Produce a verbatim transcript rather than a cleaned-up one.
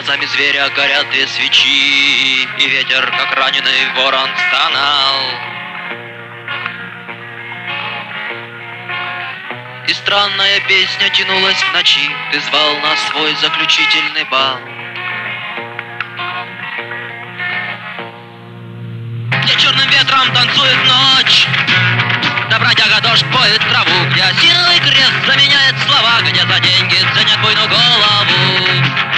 глазами зверя горят две свечи, и ветер, как раненый ворон, стонал. И странная песня тянулась в ночи, ты звал на свой заключительный бал. Где черным ветром танцует ночь, да бродяга дождь поет траву, где осиновый крест заменяет слова, где за деньги ценят буйную голову.